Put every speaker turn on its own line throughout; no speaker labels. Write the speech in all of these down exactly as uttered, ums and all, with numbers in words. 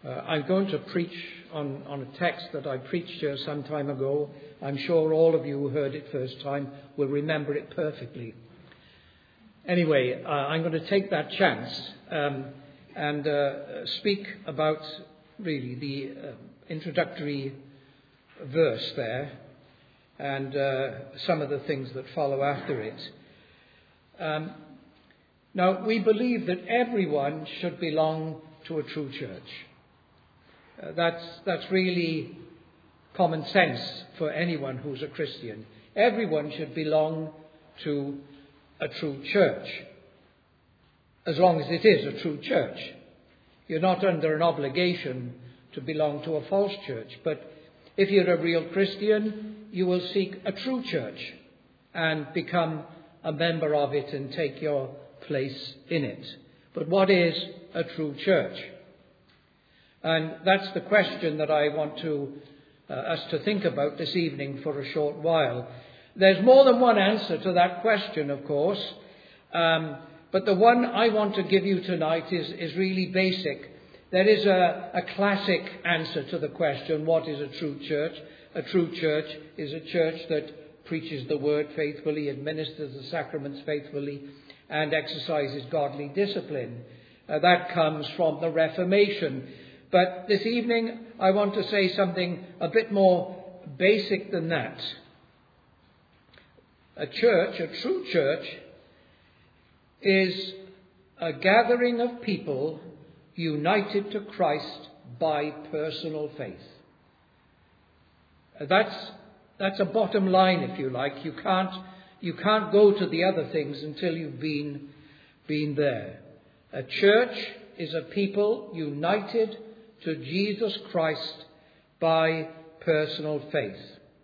Uh, I'm going to preach on, on a text that I preached here some time ago. I'm sure all of you who heard it first time will remember it perfectly. Anyway, uh, I'm going to take that chance um, and uh, speak about really the uh, introductory verse there and uh, some of the things that follow after it. Um, now, we believe that everyone should belong to a true church. Uh, that's, that's really common sense for anyone who's a Christian. Everyone should belong to a true church, as long as it is a true church. You're not under an obligation to belong to a false church, but if you're a real Christian, you will seek a true church and become a member of it and take your place in it. But what is a true church? And that's the question that I want to uh, us to think about this evening for a short while. There's more than one answer to that question, of course, um, but the one I want to give you tonight is, is really basic. There is a, a classic answer to the question, what is a true church? A true church is a church that preaches the word faithfully, administers the sacraments faithfully, and exercises godly discipline. Uh, that comes from the Reformation. But this evening I want to say something a bit more basic than that. A church, a true church, is a gathering of people united to Christ by personal faith. That's, that's a bottom line, if you like. You can't, you can't go to the other things until you've been, been there. A church is a people united to Jesus Christ by personal faith.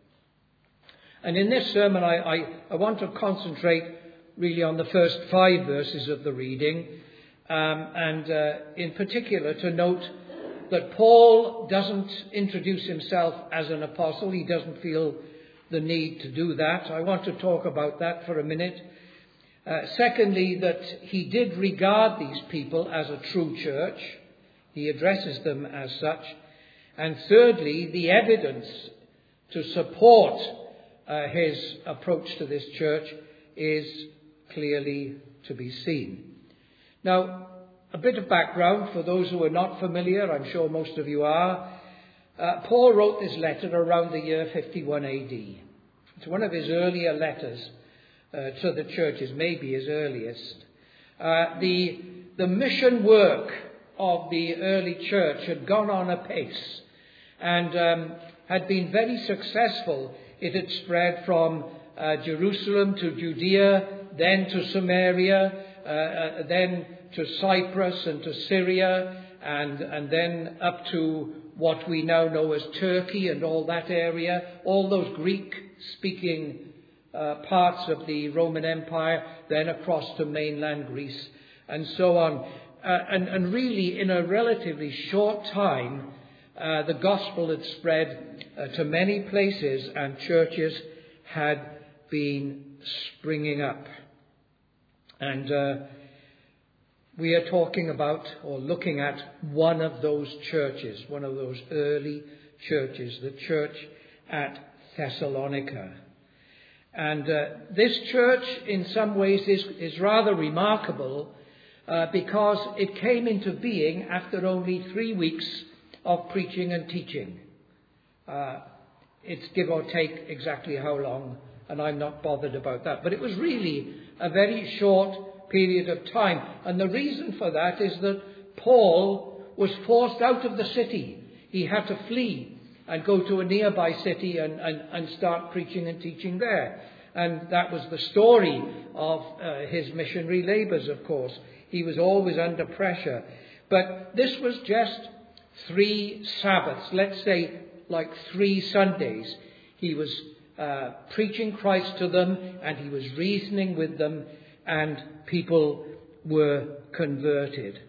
And in this sermon, I, I, I want to concentrate really on the first five verses of the reading, um, and uh, in particular to note that Paul doesn't introduce himself as an apostle. He doesn't feel the need to do that. I want to talk about that for a minute. Uh, secondly, that he did regard these people as a true church. He addresses them as such. And thirdly, the evidence to support uh, his approach to this church is clearly to be seen. Now, a bit of background for those who are not familiar, I'm sure most of you are. Uh, Paul wrote this letter around the year fifty-one A D. It's one of his earlier letters uh, to the churches, maybe his earliest. Uh, the, the mission work of the early church had gone on apace and um, had been very successful. It had spread from uh, Jerusalem to Judea, then to Samaria, uh, uh, then to Cyprus and to Syria, and, and then up to what we now know as Turkey and all that area, all those Greek-speaking uh, parts of the Roman Empire, then across to mainland Greece, and so on. Uh, and, and really, in a relatively short time, uh, the gospel had spread uh, to many places and churches had been springing up. And uh, we are talking about or looking at one of those churches, one of those early churches, the church at Thessalonica. And uh, this church, in some ways, is, is rather remarkable Uh, because it came into being after only three weeks of preaching and teaching. Uh, it's give or take exactly how long, and I'm not bothered about that. But it was really a very short period of time. And the reason for that is that Paul was forced out of the city. He had to flee and go to a nearby city and, and, and start preaching and teaching there. And that was the story of uh, his missionary labours, of course. He was always under pressure. But this was just three Sabbaths, let's say like three Sundays. He was uh, preaching Christ to them, and he was reasoning with them, and people were converted.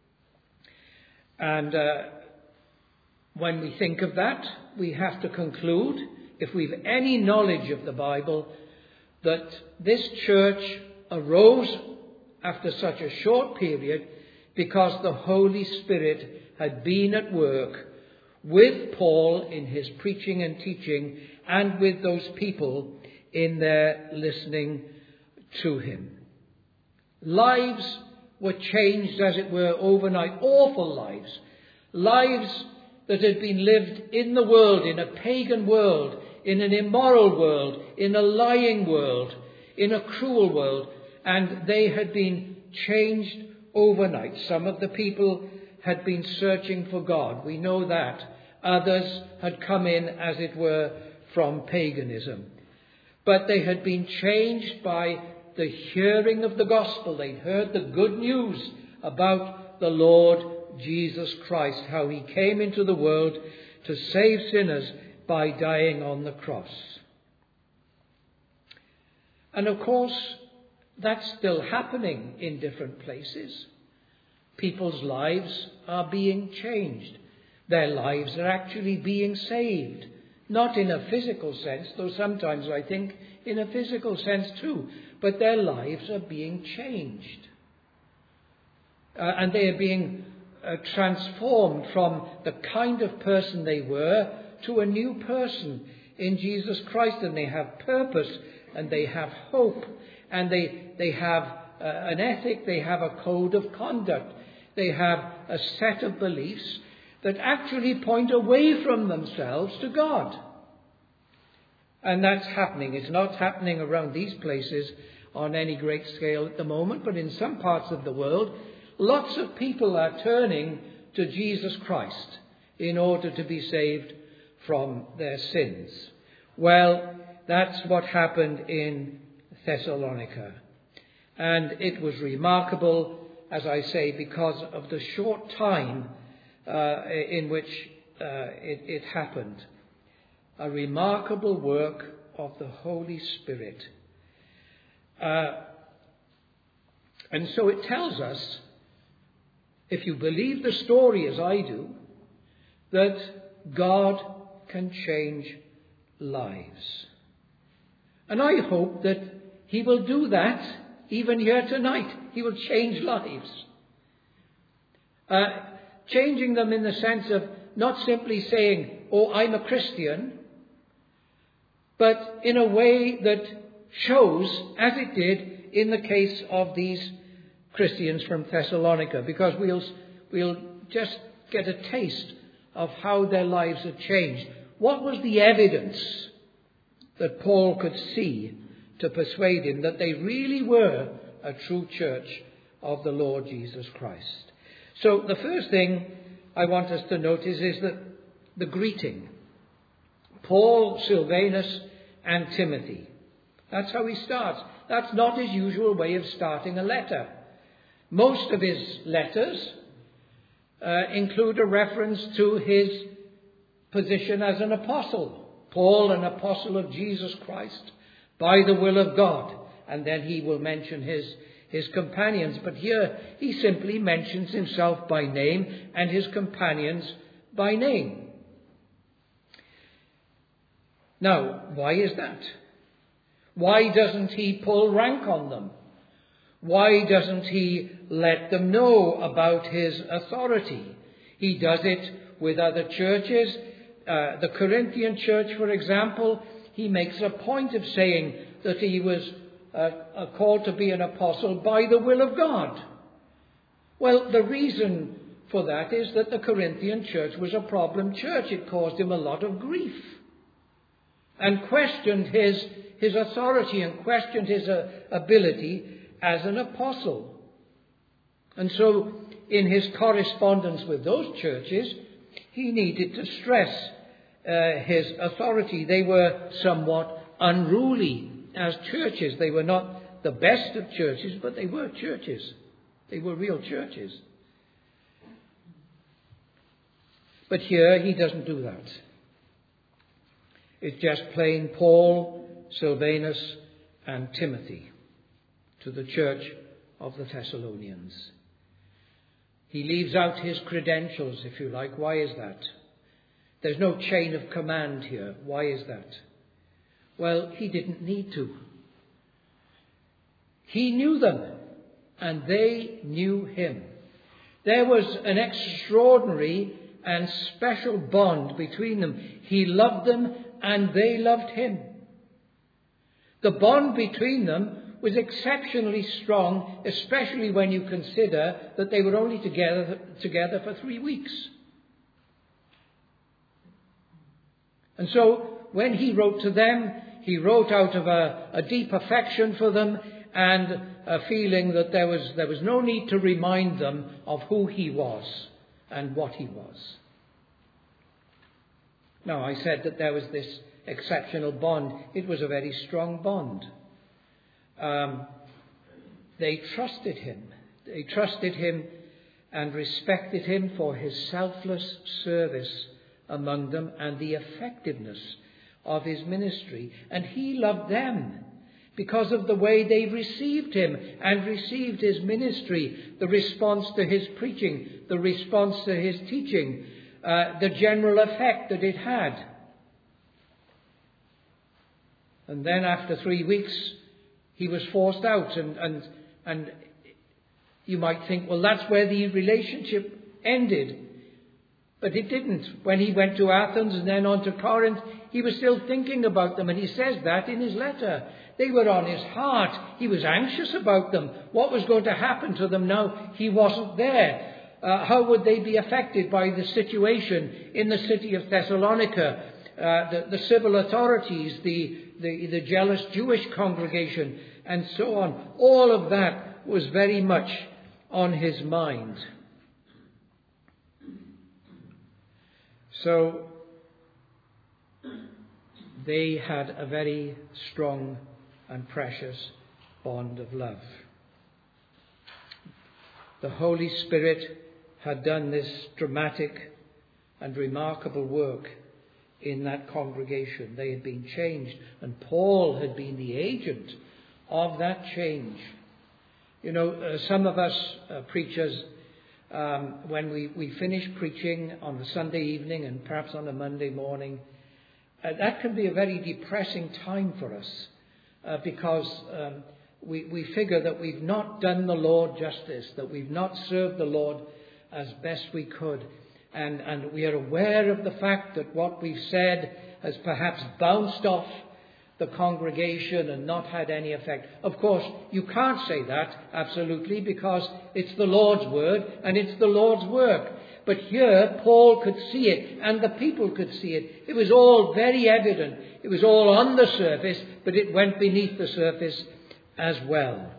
And uh, when we think of that, we have to conclude, if we've any knowledge of the Bible, that this church arose after such a short period because the Holy Spirit had been at work with Paul in his preaching and teaching, and with those people in their listening to him. Lives were changed, as it were, overnight. Awful lives. Lives that had been lived in the world, in a pagan world, in an immoral world, in a lying world, in a cruel world. And they had been changed overnight. Some of the people had been searching for God. We know that. Others had come in, as it were, from paganism. But they had been changed by the hearing of the gospel. They'd heard the good news about the Lord Jesus Christ, how he came into the world to save sinners by dying on the cross. And of course, that's still happening in different places. People's lives are being changed. Their lives are actually being saved. Not in a physical sense, though sometimes I think in a physical sense too. But their lives are being changed. Uh, and they are being uh, transformed from the kind of person they were to a new person in Jesus Christ. And they have purpose, and they have hope, and they, they have uh, an ethic, they have a code of conduct. They have a set of beliefs that actually point away from themselves to God. And that's happening. It's not happening around these places on any great scale at the moment, but in some parts of the world, lots of people are turning to Jesus Christ in order to be saved from their sins. Well, that's what happened in Thessalonica. And it was remarkable, as I say, because of the short time uh, in which uh, it, it happened. A remarkable work of the Holy Spirit. Uh, and so it tells us, if you believe the story as I do, that God can change lives. And I hope that he will do that even here tonight. He will change lives. Uh, changing them in the sense of not simply saying, oh, I'm a Christian, but in a way that shows, as it did in the case of these Christians from Thessalonica, because we'll, we'll just get a taste of how their lives had changed. What was the evidence that Paul could see to persuade him that they really were a true church of the Lord Jesus Christ? So the first thing I want us to notice is that the greeting. Paul, Silvanus, and Timothy. That's how he starts. That's not his usual way of starting a letter. Most of his letters uh, include a reference to his position as an apostle. Paul, an apostle of Jesus Christ, by the will of God. And then he will mention his, his companions. But here he simply mentions himself by name and his companions by name. Now, why is that? Why doesn't he pull rank on them? Why doesn't he let them know about his authority? He does it with other churches. Uh, the Corinthian church, for example, he makes a point of saying that he was uh, called to be an apostle by the will of God. Well, the reason for that is that the Corinthian church was a problem church. It caused him a lot of grief, and questioned his, his authority, and questioned his uh, ability as an apostle. And so, in his correspondence with those churches, he needed to stress uh, his authority. They were somewhat unruly as churches. They were not the best of churches, but they were churches. They were real churches. But here he doesn't do that. It's just plain Paul, Silvanus, and Timothy to the church of the Thessalonians. He leaves out his credentials, if you like. Why is that? There's no chain of command here. Why is that? Well, he didn't need to. He knew them, and they knew him. There was an extraordinary and special bond between them. He loved them and they loved him. The bond between them was exceptionally strong, especially when you consider that they were only together, together for three weeks. And so when he wrote to them, he wrote out of a, a deep affection for them and a feeling that there was, there was no need to remind them of who he was and what he was. Now, I said that there was this exceptional bond. It was a very strong bond. Um, they trusted him. They trusted him and respected him for his selfless service among them and the effectiveness of his ministry. And he loved them because of the way they received him and received his ministry, the response to his preaching, the response to his teaching, uh, the general effect that it had. And then after three weeks, he was forced out, and, and, and you might think, well, that's where the relationship ended. But it didn't. When he went to Athens and then on to Corinth, he was still thinking about them, and he says that in his letter. They were on his heart. He was anxious about them. What was going to happen to them now? He wasn't there. Uh, how would they be affected by the situation in the city of Thessalonica? Uh, the, the civil authorities, the, the, the jealous Jewish congregation, and so on. All of that was very much on his mind. So they had a very strong and precious bond of love. The Holy Spirit had done this dramatic and remarkable work in that congregation. They had been changed, and Paul had been the agent of that change. You know, uh, some of us uh, preachers, um, when we, we finish preaching on a Sunday evening and perhaps on a Monday morning, uh, that can be a very depressing time for us uh, because um, we, we figure that we've not done the Lord justice, that we've not served the Lord as best we could. And, and we are aware of the fact that what we've said has perhaps bounced off the congregation and not had any effect. Of course, you can't say that, absolutely, because it's the Lord's word and it's the Lord's work. But here, Paul could see it and the people could see it. It was all very evident. It was all on the surface, but it went beneath the surface as well.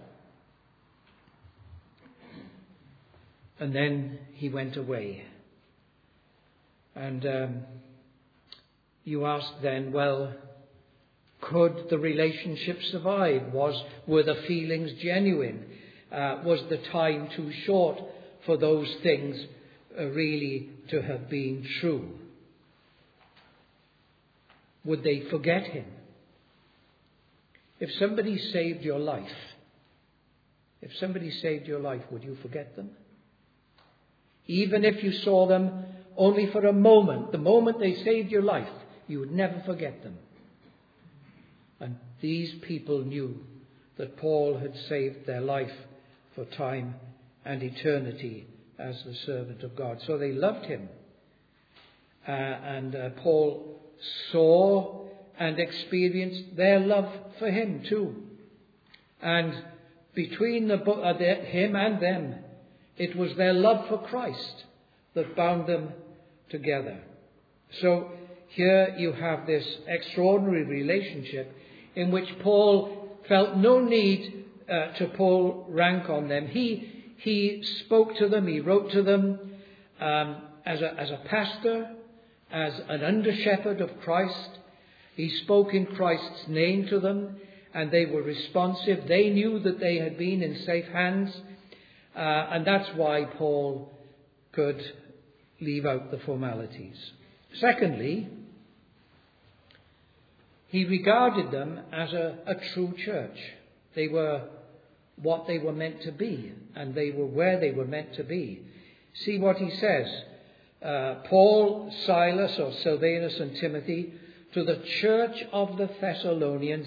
And then he went away. And um, you ask then, well, could the relationship survive? Was, were the feelings genuine? Uh, was the time too short for those things uh, really to have been true? Would they forget him? If somebody saved your life, if somebody saved your life, would you forget them? Even if you saw them only for a moment, the moment they saved your life, you would never forget them. And these people knew that Paul had saved their life for time and eternity as the servant of God. So they loved him. Uh, and uh, Paul saw and experienced their love for him too. And between the, uh, the, him and them, it was their love for Christ that bound them together. So here you have this extraordinary relationship in which Paul felt no need uh, to pull rank on them. He he spoke to them, he wrote to them um, as a as a pastor, as an under-shepherd of Christ. He spoke in Christ's name to them, and they were responsive. They knew that they had been in safe hands, uh, and that's why Paul could leave out the formalities. Secondly, he regarded them as a, a true church. They were what they were meant to be, and they were where they were meant to be. See what he says. Uh, Paul, Silas, or Silvanus and Timothy, to the church of the Thessalonians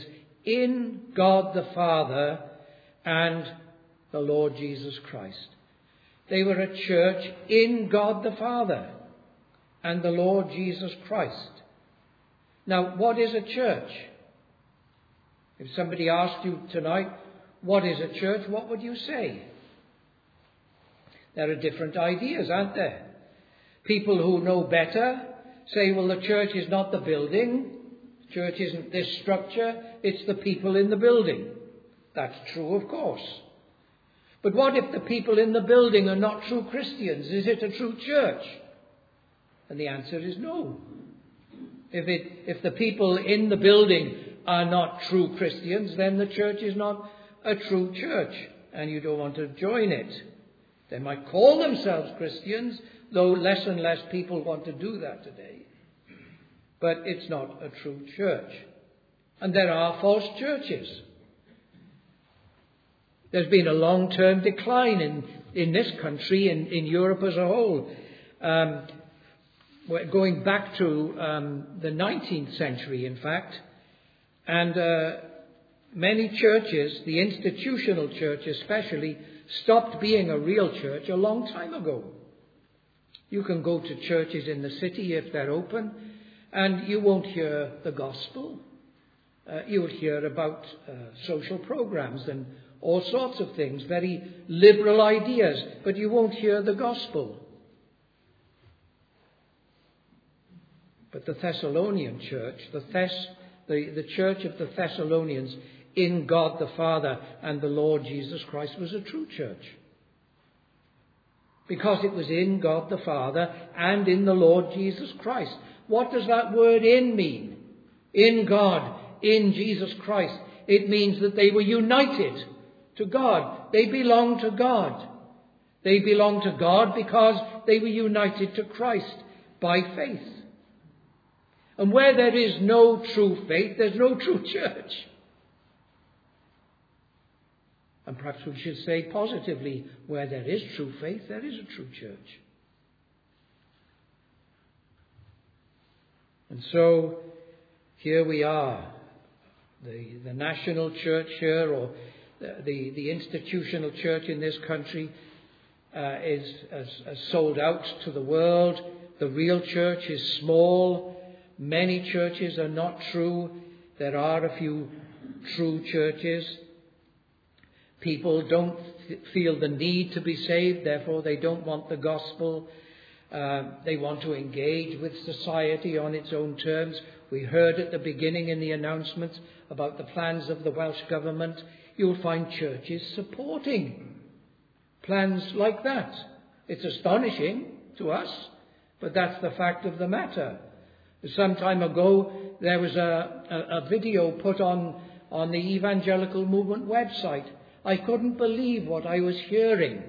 in God the Father and the Lord Jesus Christ. They were a church in God the Father and the Lord Jesus Christ. Now, what is a church? If somebody asked you tonight, what is a church, what would you say? There are different ideas, aren't there? People who know better say, well, the church is not the building. The church isn't this structure. It's the people in the building. That's true, of course. But what if the people in the building are not true Christians? Is it a true church? And the answer is no. If it, if the people in the building are not true Christians, then the church is not a true church, and you don't want to join it. They might call themselves Christians, though less and less people want to do that today. But it's not a true church. And there are false churches. There's been a long-term decline in, in this country, in, in Europe as a whole. Um, we're going back to um, the nineteenth century, in fact. And uh, many churches, the institutional church especially, stopped being a real church a long time ago. You can go to churches in the city if they're open, and you won't hear the gospel. Uh, you'll hear about uh, social programs and all sorts of things, very liberal ideas, but you won't hear the gospel. But the Thessalonian church, the, Thess- the, the church of the Thessalonians in God the Father and the Lord Jesus Christ was a true church. Because it was in God the Father and in the Lord Jesus Christ. What does that word "in" mean? In God, in Jesus Christ. It means that they were united to God. They belong to God. They belong to God because they were united to Christ by faith. And where there is no true faith, there's no true church. And perhaps we should say positively, where there is true faith, there is a true church. And so, here we are. The, the national church here, or the, the, the institutional church in this country, uh, is as, as sold out to the world. The real church is small. Many churches are not true. There are a few true churches. People don't th- feel the need to be saved, therefore they don't want the gospel. Uh, they want to engage with society on its own terms. We heard at the beginning in the announcements about the plans of the Welsh Government. You'll find churches supporting plans like that. It's astonishing to us, but that's the fact of the matter. Some time ago, there was a, a, a video put on, on the Evangelical Movement website. I couldn't believe what I was hearing,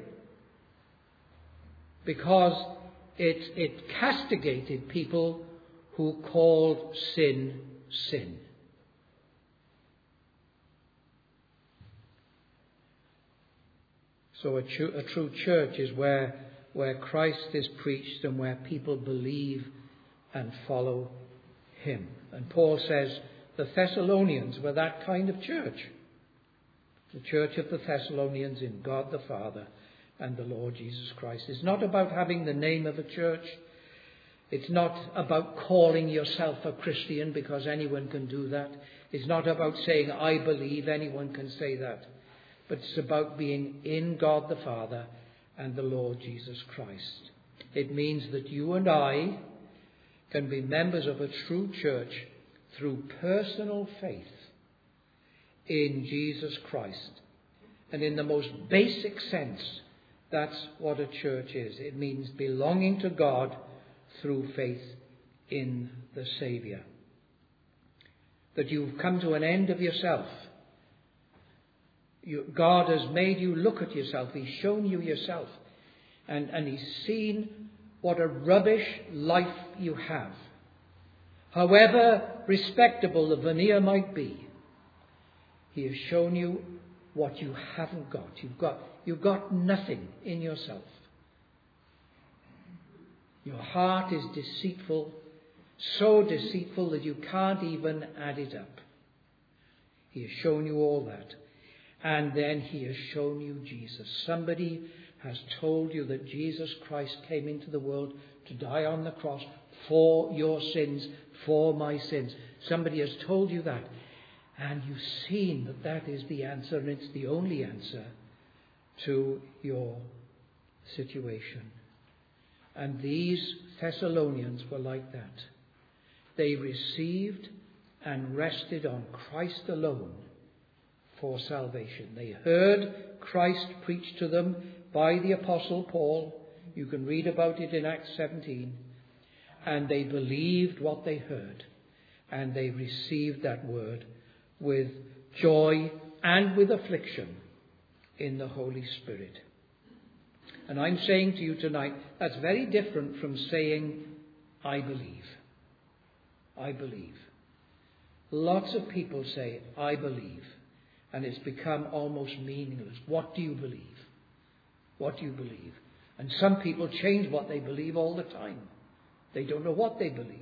because it, it castigated people who called sin, sin. So a, tr- a true church is where, where Christ is preached and where people believe and follow him. And Paul says the Thessalonians were that kind of church. The church of the Thessalonians in God the Father and the Lord Jesus Christ. It's not about having the name of a church. It's not about calling yourself a Christian, because anyone can do that. It's not about saying, I believe. Anyone can say that. But it's about being in God the Father and the Lord Jesus Christ. It means that you and I can be members of a true church through personal faith in Jesus Christ. And in the most basic sense, that's what a church is. It means belonging to God through faith in the Saviour. That you've come to an end of yourself. You, God has made you look at yourself. He's shown you yourself. And, and he's seen what a rubbish life you have. However respectable the veneer might be, he has shown you what you haven't got. You've got, you've got nothing in yourself. Your heart is deceitful, so deceitful that you can't even add it up. He has shown you all that. And then he has shown you Jesus. Somebody has told you that Jesus Christ came into the world to die on the cross for your sins, for my sins. Somebody has told you that. And you've seen that that is the answer, and it's the only answer to your situation. And these Thessalonians were like that. They received and rested on Christ alone for salvation. They heard Christ preached to them by the Apostle Paul. You can read about it in Acts seventeen. And they believed what they heard. And they received that word with joy and with affliction in the Holy Spirit. And I'm saying to you tonight, that's very different from saying, I believe. I believe. Lots of people say, I believe. And it's become almost meaningless. What do you believe? What do you believe? And some people change what they believe all the time. They don't know what they believe.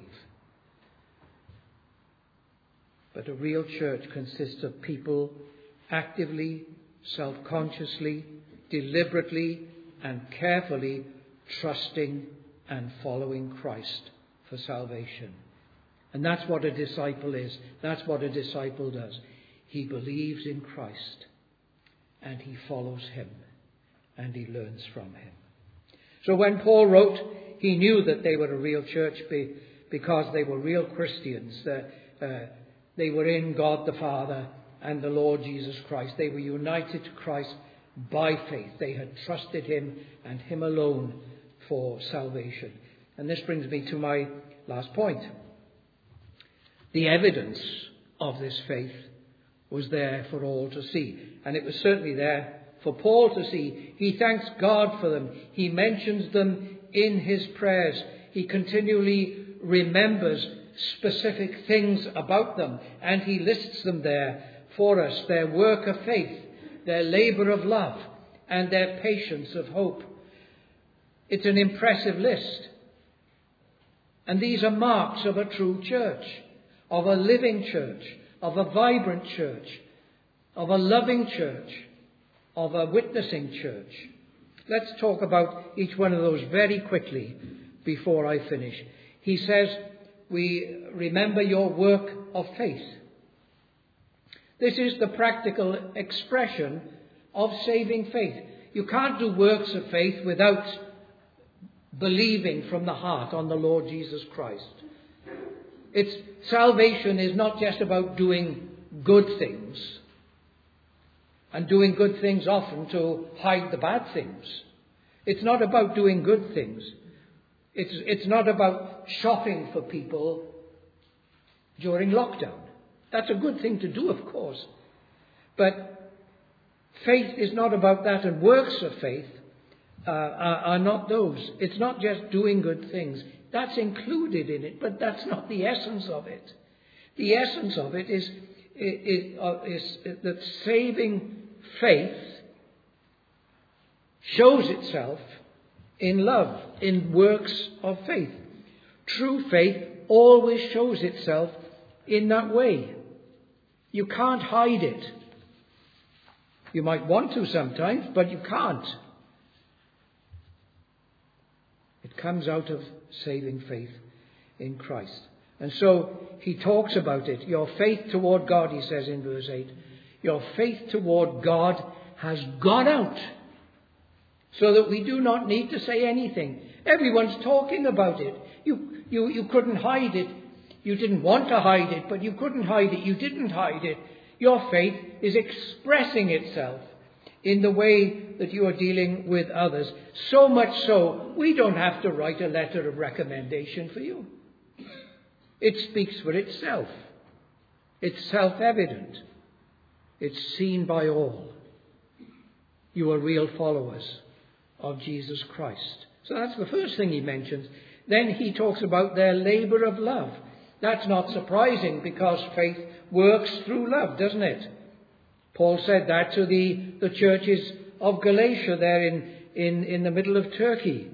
But a real church consists of people actively, self-consciously, deliberately, and carefully trusting and following Christ for salvation. And that's what a disciple is. That's what a disciple does. He believes in Christ, and he follows him, and he learns from him. So when Paul wrote, he knew that they were a real church because they were real Christians. Uh, uh, they were in God the Father and the Lord Jesus Christ. They were united to Christ by faith. They had trusted him and him alone for salvation. And this brings me to my last point. The evidence of this faith was there for all to see. And it was certainly there for Paul to see. He thanks God for them. He mentions them in his prayers. He continually remembers specific things about them, and he lists them there for us. Their work of faith, their labour of love, and their patience of hope. It's an impressive list. And these are marks of a true church, of a living church, of a vibrant church, of a loving church, of a witnessing church. Let's talk about each one of those very quickly before I finish. He says, we remember your work of faith. This is the practical expression of saving faith. You can't do works of faith without believing from the heart on the Lord Jesus Christ. It's salvation is not just about doing good things and doing good things often to hide the bad things. It's not about doing good things. It's, it's not about shopping for people during lockdown. That's a good thing to do, of course. But faith is not about that, and works of faith uh, are, are not those. It's not just doing good things. That's included in it, but that's not the essence of it. The essence of it is, is, is, is that saving faith shows itself in love, in works of faith. True faith always shows itself in that way. You can't hide it. You might want to sometimes, but you can't. It comes out of saving faith in Christ. And so he talks about it. Your faith toward God, he says in verse eight, your faith toward God has gone out, so that we do not need to say anything. Everyone's talking about it. You, you, you couldn't hide it. You didn't want to hide it, but you couldn't hide it. You didn't hide it. Your faith is expressing itself in the way that you are dealing with others. So much so, we don't have to write a letter of recommendation for you. It speaks for itself. It's self-evident. It's seen by all. You are real followers of Jesus Christ. So that's the first thing he mentions. Then he talks about their labour of love. That's not surprising, because faith works through love, doesn't it? Paul said that to the, the churches of Galatia there in, in, in the middle of Turkey.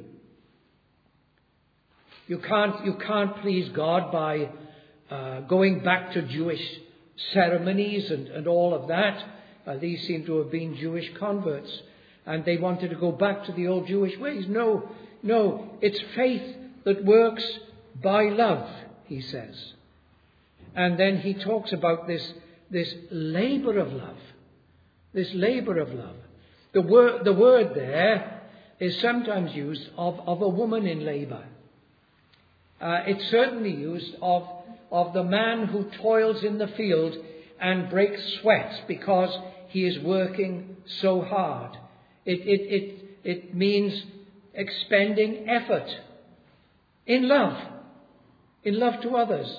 You can't, you can't please God by uh, going back to Jewish ceremonies and, and all of that. Uh, these seem to have been Jewish converts. and they wanted to go back to the old Jewish ways. No, no, it's faith that works by love, he says. And then he talks about this, this labour of love. This labour of love. The word, the word there is sometimes used of, of a woman in labour. Uh, it's certainly used of, of the man who toils in the field and breaks sweat because he is working so hard. It, it, it, it means expending effort in love, in love to others.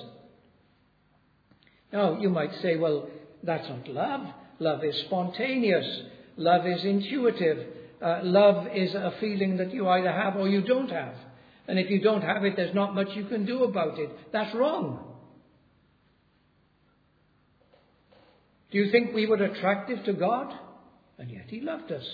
Now, you might say, well, that's not love. Love is spontaneous. Love is intuitive. Uh, love is a feeling that you either have or you don't have. And if you don't have it, there's not much you can do about it. That's wrong. Do you think we were attractive to God? And yet he loved us.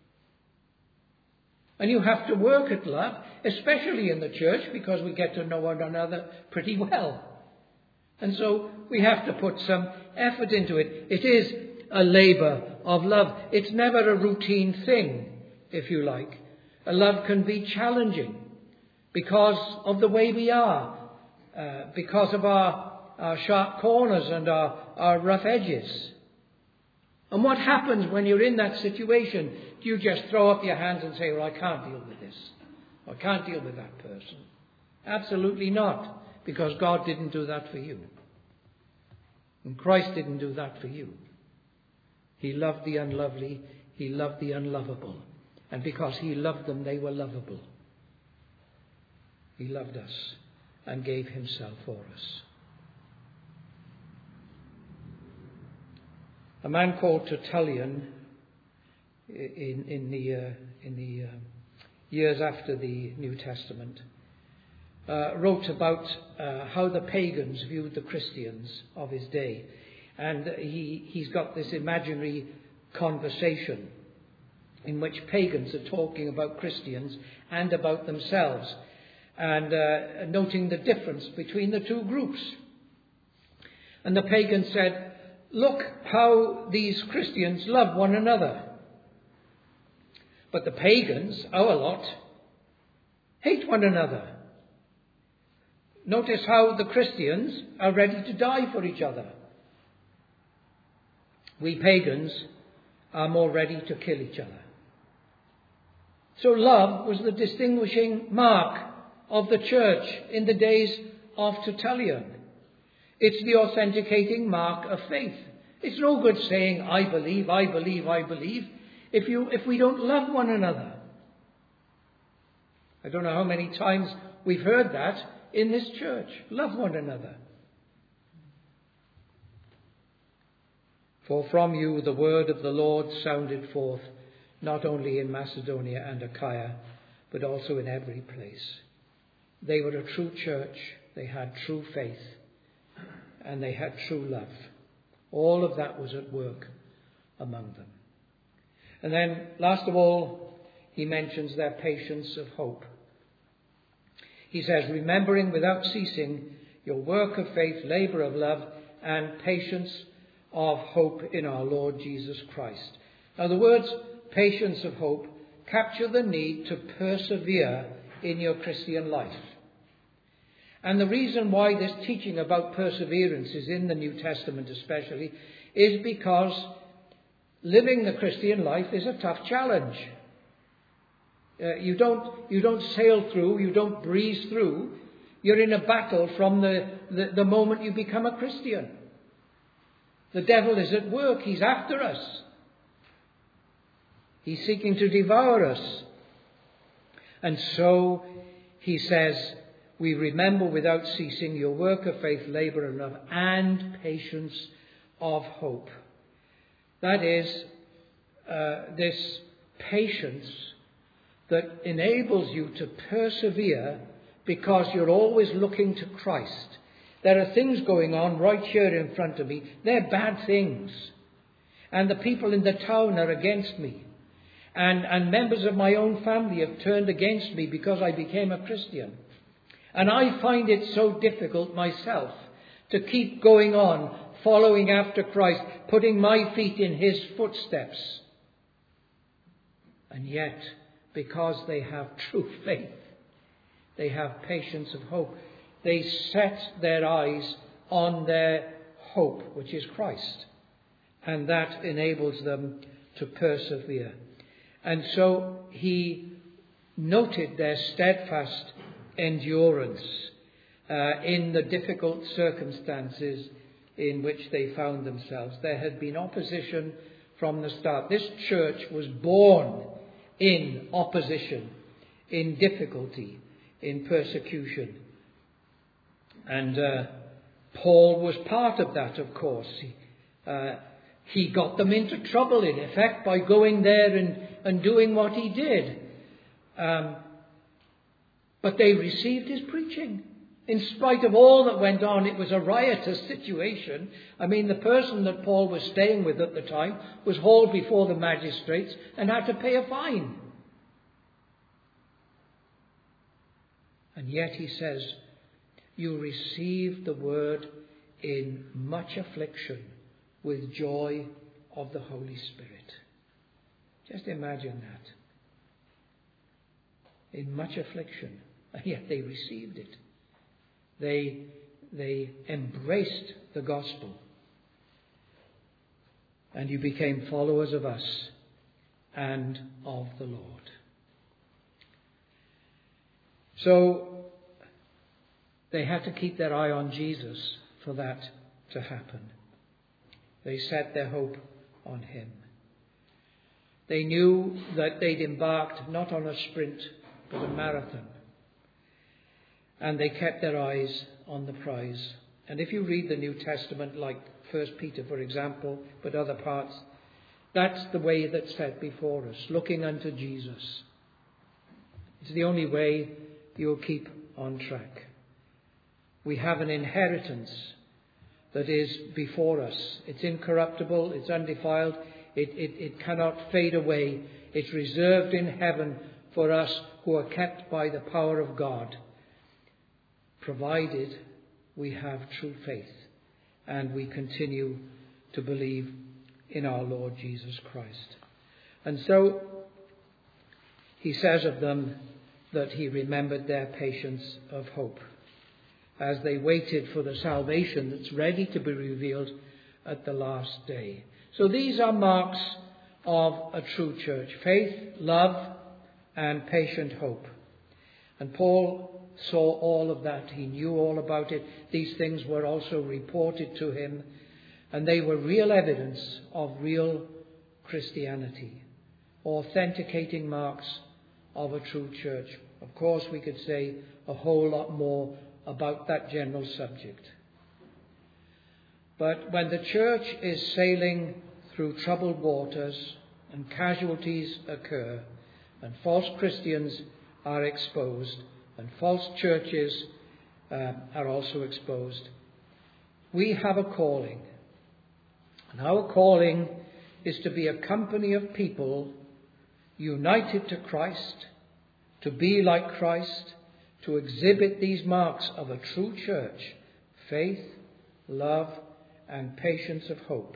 And you have to work at love, especially in the church, because we get to know one another pretty well. And so we have to put some effort into it. It is a labour of love. It's never a routine thing, if you like. A love can be challenging because of the way we are, uh, because of our, our sharp corners and our, our rough edges. And what happens when you're in that situation? Do you just throw up your hands and say, well, I can't deal with this. I can't deal with that person? Absolutely not, because God didn't do that for you. And Christ didn't do that for you. He loved the unlovely. He loved the unlovable. And because he loved them, they were lovable. He loved us and gave himself for us. A man called Tertullian, in, in the, uh, in the uh, years after the New Testament, uh, wrote about uh, how the pagans viewed the Christians of his day. And he, he's got this imaginary conversation in which pagans are talking about Christians and about themselves, and uh, noting the difference between the two groups. And the pagan said, look how these Christians love one another. But the pagans, our lot, hate one another. Notice how the Christians are ready to die for each other. We pagans are more ready to kill each other. So love was the distinguishing mark of the church in the days of Tertullian. It's the authenticating mark of faith. It's no good saying, I believe, I believe, I believe, if you if we don't love one another. I don't know how many times we've heard that in this church. Love one another. For from you the word of the Lord sounded forth, not only in Macedonia and Achaia, but also in every place. They were a true church. They had true faith. And they had true love. All of that was at work among them. And then, last of all, he mentions their patience of hope. He says, remembering without ceasing your work of faith, labour of love, and patience of hope in our Lord Jesus Christ. Now, the words patience of hope capture the need to persevere in your Christian life. And the reason why this teaching about perseverance is in the New Testament especially is because living the Christian life is a tough challenge. Uh, you don't you don't sail through, you don't breeze through. You're in a battle from the, the, the moment you become a Christian. The devil is at work. He's after us. He's seeking to devour us. And so he says, we remember without ceasing your work of faith, labour of love, and patience of hope. That is, uh, this patience that enables you to persevere because you're always looking to Christ. There are things going on right here in front of me. They're bad things. And the people in the town are against me. And, and members of my own family have turned against me because I became a Christian. And I find it so difficult myself to keep going on, following after Christ, putting my feet in his footsteps. And yet, because they have true faith, they have patience of hope. They set their eyes on their hope, which is Christ. And that enables them to persevere. And so he noted their steadfast endurance uh, in the difficult circumstances in which they found themselves. There had been opposition from the start. This church was born in opposition, in difficulty, in persecution. And uh, Paul was part of that, of course. He, uh, he got them into trouble, in effect, by going there and, and doing what he did. Um, but they received his preaching. In spite of all that went on, it was a riotous situation. I mean, the person that Paul was staying with at the time was hauled before the magistrates and had to pay a fine. And yet he says, you received the word in much affliction with joy of the Holy Spirit. Just imagine that. In much affliction, and yet they received it. They, they embraced the gospel. And you became followers of us and of the Lord. So they had to keep their eye on Jesus for that to happen. They set their hope on him. They knew that they'd embarked not on a sprint, but a marathon. And they kept their eyes on the prize. And if you read the New Testament, like First Peter, for example, but other parts, that's the way that's set before us, looking unto Jesus. It's the only way you'll keep on track. We have an inheritance that is before us. It's incorruptible, it's undefiled, it, it, it cannot fade away. It's reserved in heaven for us who are kept by the power of God, provided we have true faith and we continue to believe in our Lord Jesus Christ. And so he says of them that he remembered their patience of hope as they waited for the salvation that's ready to be revealed at the last day. So these are marks of a true church: faith, love, and patient hope. And Paul saw all of that. He knew all about it. These things were also reported to him, and they were real evidence of real Christianity, authenticating marks of a true church. Of course, we could say a whole lot more about that general subject. But when the church is sailing through troubled waters and casualties occur and false Christians are exposed and false churches uh, are also exposed, we have a calling. And our calling is to be a company of people united to Christ, to be like Christ, to exhibit these marks of a true church: faith, love, and patience of hope,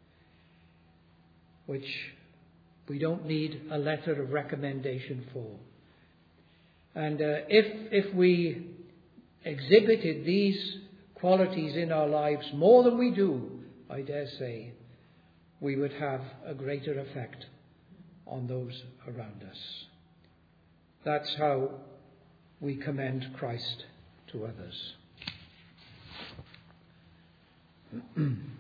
which we don't need a letter of recommendation for. And uh, if if we exhibited these qualities in our lives more than we do, I dare say, we would have a greater effect on those around us. That's how we commend Christ to others.